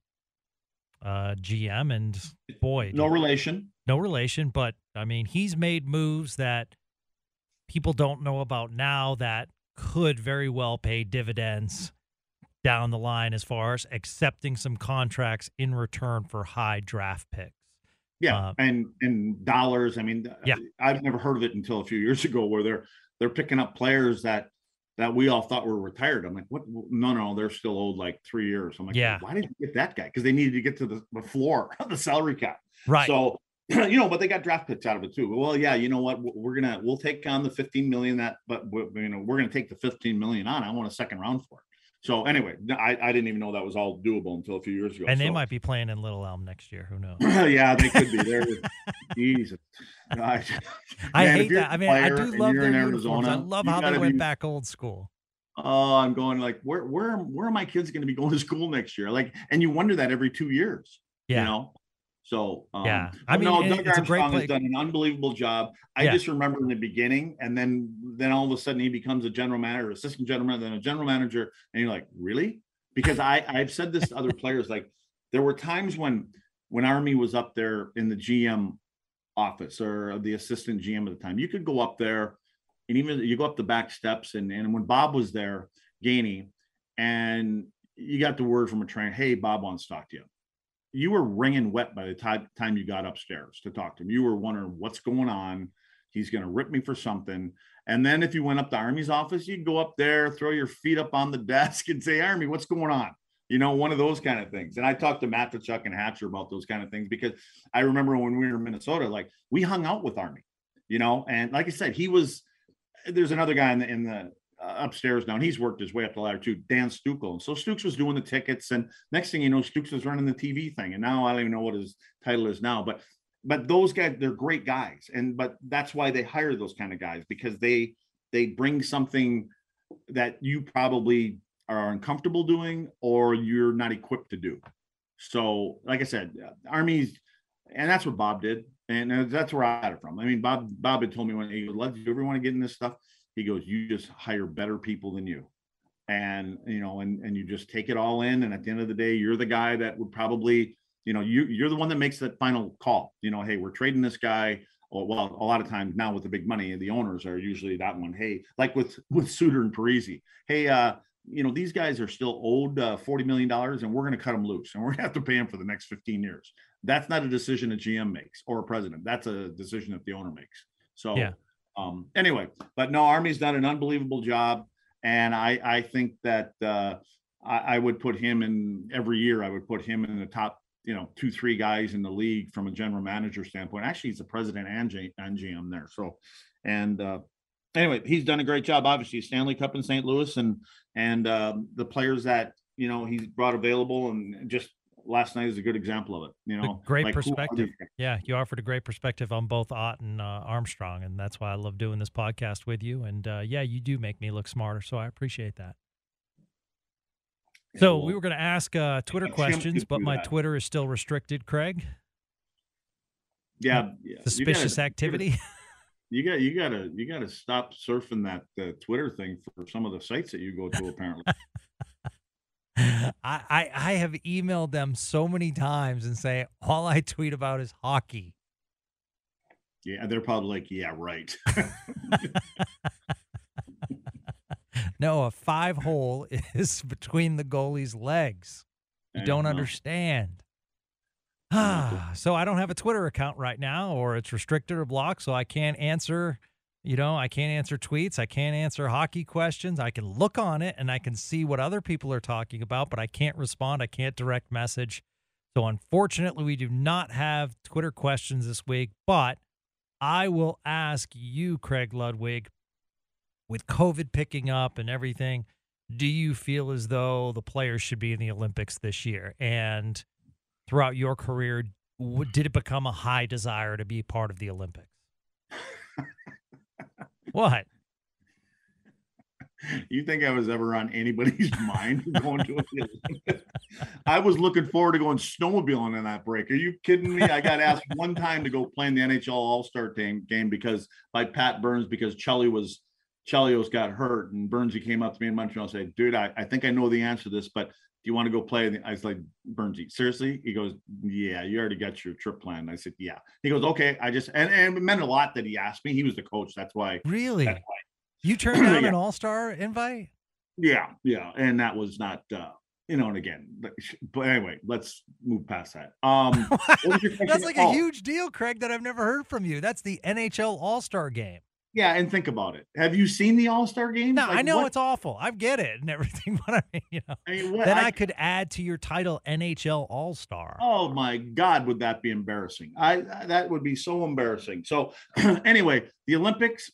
GM, and boy, no relation, but I mean, he's made moves that people don't know about now that could very well pay dividends down the line, as far as accepting some contracts in return for high draft picks. Yeah, and dollars. I mean, yeah. I've never heard of it until a few years ago, where they're picking up players that we all thought were retired. I'm like, what? No, they're still owed like 3 years. I'm like, yeah. Why did you get that guy? Because they needed to get to the floor of the salary cap. Right. So, but they got draft picks out of it too. Well, yeah, you know what? We'll take on the 15 million but we're going to take the 15 million on. I want a second round for it. So anyway, I didn't even know that was all doable until a few years ago. And they might be playing in Little Elm next year. Who knows? Yeah, they could be. There. Jesus. I hate that. I mean, I do love their uniforms. I love how they went back old school. Oh, I'm going like, where are my kids going to be going to school next year? Like, and you wonder that every 2 years. Yeah. So yeah, I mean, Doug Armstrong has done an unbelievable job. I just remember in the beginning, and then all of a sudden he becomes a general manager, assistant general manager, then a general manager, and you're like, really? Because I've said this to other players, like there were times when Army was up there in the GM office or the assistant GM at the time, you could go up there, and even you go up the back steps, and when Bob was there, Gainey, and you got the word from a trainer, hey, Bob wants to talk to you. You were wringing wet by the time you got upstairs to talk to him. You were wondering what's going on. He's going to rip me for something. And then if you went up to Army's office, you'd go up there, throw your feet up on the desk and say, Army, what's going on? One of those kind of things. And I talked to Matvichuk and Hatcher about those kind of things, because I remember when we were in Minnesota, like we hung out with Army, and like I said, there's another guy in the upstairs now, and he's worked his way up the ladder too, Dan Stukel. And so Stukes was doing the tickets, and next thing you know, Stukes was running the TV thing. And now I don't even know what his title is now, but those guys, they're great guys. But that's why they hire those kind of guys, because they bring something that you probably are uncomfortable doing or you're not equipped to do. So like I said, Army's, and that's what Bob did. And that's where I got it from. I mean, Bob had told me when he would, do you ever want to get in this stuff? He goes, you just hire better people than you. And, and you just take it all in. And at the end of the day, you're the guy that would probably, you're the one that makes that final call, hey, we're trading this guy. Or, well, a lot of times now with the big money, the owners are usually that one. Hey, like with Suter and Parisi. Hey, these guys are still owed $40 million and we're going to cut them loose and we're going to have to pay them for the next 15 years. That's not a decision a GM makes or a president. That's a decision that the owner makes. So, yeah. Anyway, but no, Army's done an unbelievable job. And I think that I would put him in every year. I would put him in the top 2, 3 guys in the league from a general manager standpoint. Actually, he's the president and GM there. So, and anyway, he's done a great job. Obviously, Stanley Cup in St. Louis, and the players that he's brought available, and just last night is a good example of it. Great perspective. Yeah, you offered a great perspective on both Ott and Armstrong, and that's why I love doing this podcast with you. And yeah, you do make me look smarter, so I appreciate that. So we were going to ask Twitter questions, but my Twitter is still restricted, Craig. Yeah. Suspicious activity. You gotta stop surfing that Twitter thing for some of the sites that you go to. Apparently, I have emailed them so many times and say all I tweet about is hockey. Yeah, they're probably like, yeah, right. No, a 5-hole is between the goalie's legs. You don't understand. So I don't have a Twitter account right now, or it's restricted or blocked, so I can't answer, I can't answer tweets. I can't answer hockey questions. I can look on it and I can see what other people are talking about, but I can't respond. I can't direct message. So unfortunately, we do not have Twitter questions this week, but I will ask you, Craig Ludwig, with COVID picking up and everything, do you feel as though the players should be in the Olympics this year? And throughout your career, did it become a high desire to be part of the Olympics? What? You think I was ever on anybody's mind going to the Olympics? I was looking forward to going snowmobiling in that break. Are you kidding me? I got asked one time to go play in the NHL All-Star game by Pat Burns because Chelios got hurt, and Burnsy came up to me in Montreal and said, dude, I think I know the answer to this, but do you want to go play? I was like, Burnsy, seriously? He goes, yeah, you already got your trip planned. I said, yeah. He goes, okay. And it meant a lot that he asked me. He was the coach. That's why. Really? You turned down an All-Star invite? Yeah. Yeah. And that was not, and again, but anyway, let's move past that. That's like a huge deal, Craig, that I've never heard from you. That's the NHL All-Star game. Yeah, and think about it. Have you seen the All-Star game? No, I know it's awful. I get it and everything, but I could add to your title NHL All-Star. Oh my God, would that be embarrassing? That would be so embarrassing. So anyway, the Olympics,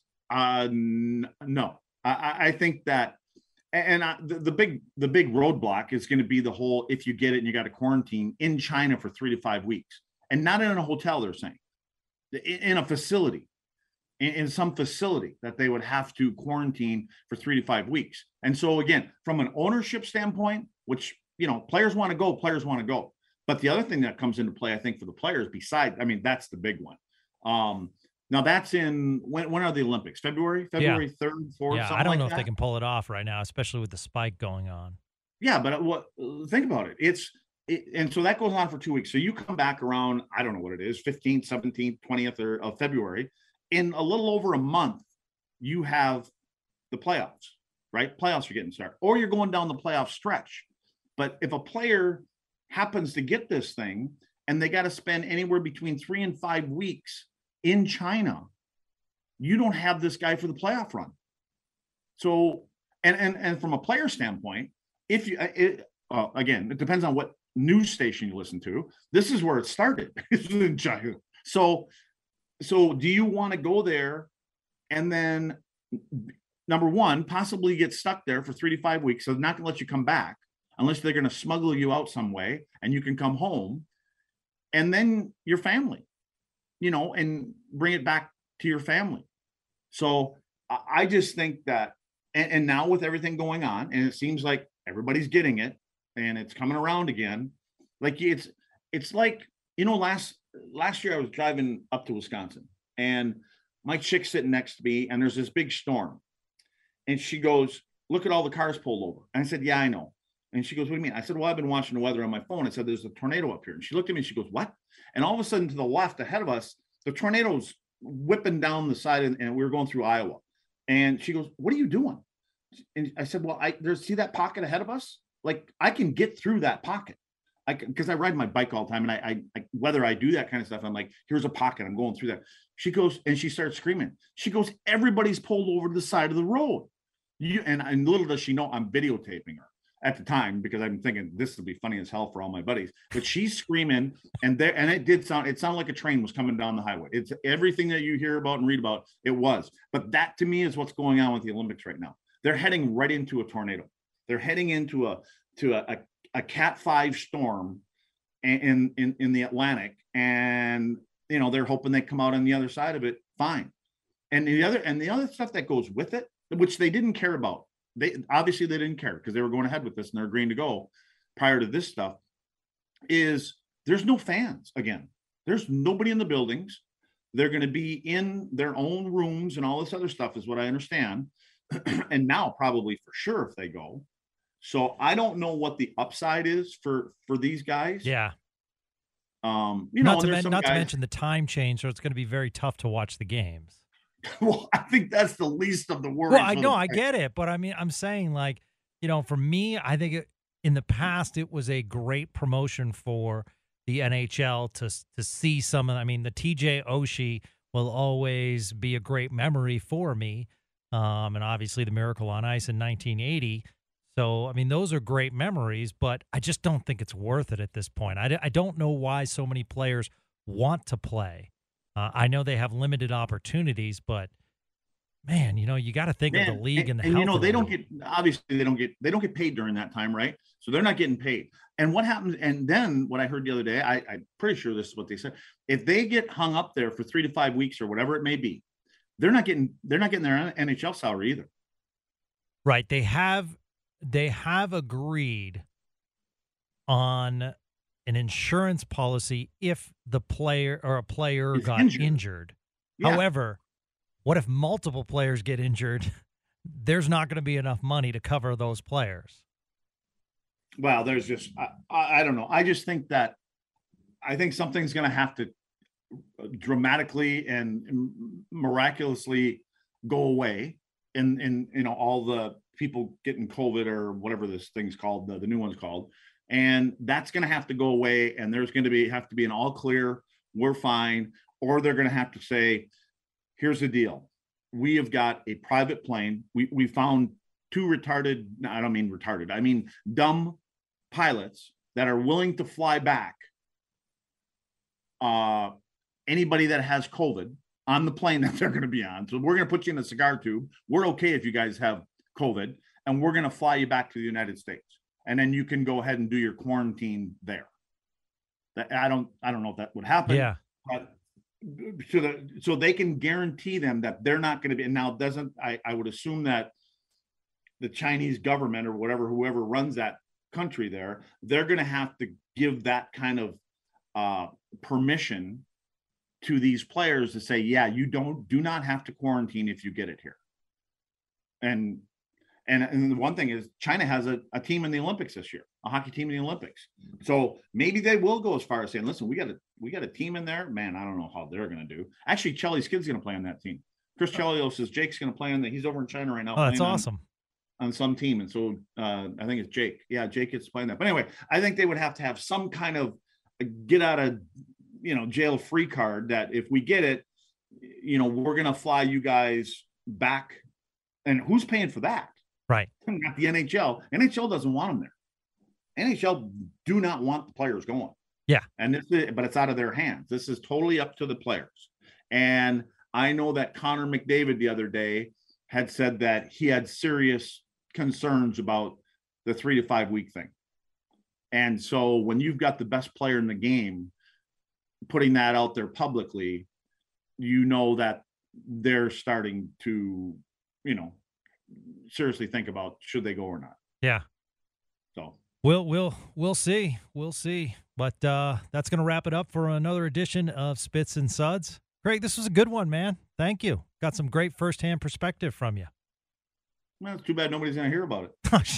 no. I think that, and the big roadblock is going to be the whole, if you get it and you got to quarantine in China for 3 to 5 weeks, and not in a hotel, they're saying, in a facility. In some facility that they would have to quarantine for 3 to 5 weeks. And so again, from an ownership standpoint, which, players want to go. But the other thing that comes into play, I think, for the players that's the big one. Now that's when are the Olympics? February 3rd, 4th? Yeah, I don't know if they can pull it off right now, especially with the spike going on. Yeah, but think about it. And so that goes on for 2 weeks. So you come back around, I don't know what it is, 15th, 17th, 20th of February. In a little over a month, you have the playoffs, right? Playoffs are getting started, or you're going down the playoff stretch. But if a player happens to get this thing and they got to spend anywhere between 3 and 5 weeks in China, you don't have this guy for the playoff run. So, and from a player standpoint, again, it depends on what news station you listen to. This is where it started in China. So do you want to go there and then, number one, possibly get stuck there for 3 to 5 weeks? So they're not going to let you come back unless they're going to smuggle you out some way and you can come home. And then your family, and bring it back to your family. So I just think that, and now with everything going on, and it seems like everybody's getting it and it's coming around again. Like it's like, last year I was driving up to Wisconsin and my chick's sitting next to me and there's this big storm. And she goes, look at all the cars pulled over. And I said, yeah, I know. And she goes, what do you mean? I said, well, I've been watching the weather on my phone. I said, there's a tornado up here. And she looked at me and she goes, what? And all of a sudden to the left ahead of us, the tornado's whipping down the side and we were going through Iowa. And she goes, what are you doing? And I said, well, see that pocket ahead of us? Like I can get through that pocket. Because I ride my bike all the time, and I whether I do that kind of stuff, I'm like, here's a pocket, I'm going through that. She goes and she starts screaming. She goes, everybody's pulled over to the side of the road. And little does she know I'm videotaping her. at the time, because I'm thinking this will be funny as hell for all my buddies. But she's screaming, and it sounded like a train was coming down the highway. It's everything that you hear about and read about. It was, but that to me is what's going on with the Olympics right now. They're heading right into a tornado. They're heading into a Cat 5 storm in the Atlantic, and they're hoping they come out on the other side of it fine. And the other stuff that goes with it, which they didn't care about. They didn't care because they were going ahead with this and they're agreeing to go prior to this stuff, is there's no fans again. There's nobody in the buildings. They're going to be in their own rooms and all this other stuff is what I understand. And now probably for sure if they go. So I don't know what the upside is for these guys. Yeah. Not to mention the time change, so it's going to be very tough to watch the games. Well, I think that's the least of the worries. Well, I know, I get it, but I mean, I'm saying for me, I think in the past it was a great promotion for the NHL to see some of. I mean, the TJ Oshie will always be a great memory for me, and obviously the Miracle on Ice in 1980. So, I mean, those are great memories, but I just don't think it's worth it at this point. I don't know why so many players want to play. I know they have limited opportunities, but man, you got to think of the league and the health. They don't get paid during that time, right? So they're not getting paid. And what happens? And then what I heard the other day, I'm pretty sure this is what they said. If they get hung up there for 3 to 5 weeks or whatever it may be, they're not getting their NHL salary either. Right. They have agreed on an insurance policy if the player or a player got injured. Yeah. However, what if multiple players get injured? There's not going to be enough money to cover those players. Well, there's just, I don't know. I just think I think something's going to have to dramatically and miraculously go away in all the people getting COVID or whatever this thing's called, the new one's called. And that's going to have to go away. And there's going to have to be an all clear, we're fine. Or they're going to have to say, here's the deal. We have got a private plane. We found 2 retarded, no, I don't mean retarded. I mean, dumb pilots that are willing to fly back anybody that has COVID on the plane that they're going to be on. So we're going to put you in a cigar tube. We're okay if you guys have COVID, and we're going to fly you back to the United States. And then you can go ahead and do your quarantine there. I don't know if that would happen. Yeah. But so they can guarantee them that they're not going to be. And now I would assume that the Chinese government or whoever runs that country there, they're going to have to give that kind of permission to these players to say, yeah, you do not have to quarantine if you get it here. And the one thing is China has a team in the Olympics this year, a hockey team in the Olympics. So maybe they will go as far as saying, listen, we got a team in there, man. I don't know how they're going to do. Actually, Chelly's kid's going to play on that team. Chris Chelios says Jake's going to play on that. He's over in China right now. Oh, that's awesome. On some team. And so I think it's Jake. Yeah, Jake gets playing that. But anyway, I think they would have to have some kind of get out of, jail free card that if we get it, we're going to fly you guys back. And who's paying for that? Right. Not the NHL. NHL doesn't want them there. NHL do not want the players going. Yeah. But it's out of their hands. This is totally up to the players. And I know that Connor McDavid the other day had said that he had serious concerns about the 3 to 5 week thing. And so when you've got the best player in the game putting that out there publicly, that they're starting to, seriously think about should they go or not. Yeah. So we'll see. We'll see. But that's going to wrap it up for another edition of Spits and Suds. Greg, this was a good one, man. Thank you. Got some great firsthand perspective from you. Well, it's too bad nobody's going to hear about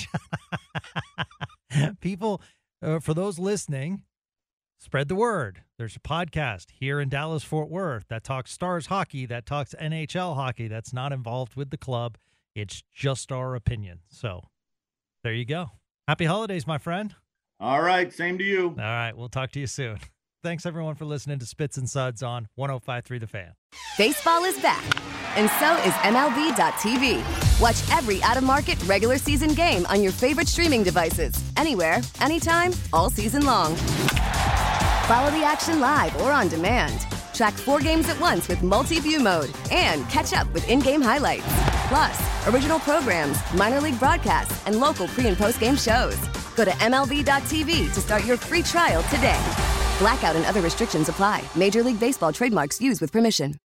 it. People, for those listening, spread the word. There's a podcast here in Dallas-Fort Worth that talks Stars hockey, that talks NHL hockey, that's not involved with the club. It's just our opinion. So there you go. Happy holidays, my friend. All right. Same to you. All right. We'll talk to you soon. Thanks, everyone, for listening to Spits and Suds on 105.3 The Fan. Baseball is back, And so is MLB.tv. Watch every out-of-market, regular season game on your favorite streaming devices. Anywhere, anytime, all season long. Follow the action live or on demand. Track 4 games at once with multi-view mode and catch up with in-game highlights. Plus, original programs, minor league broadcasts, and local pre- and post-game shows. Go to MLB.tv to start your free trial today. Blackout and other restrictions apply. Major League Baseball trademarks used with permission.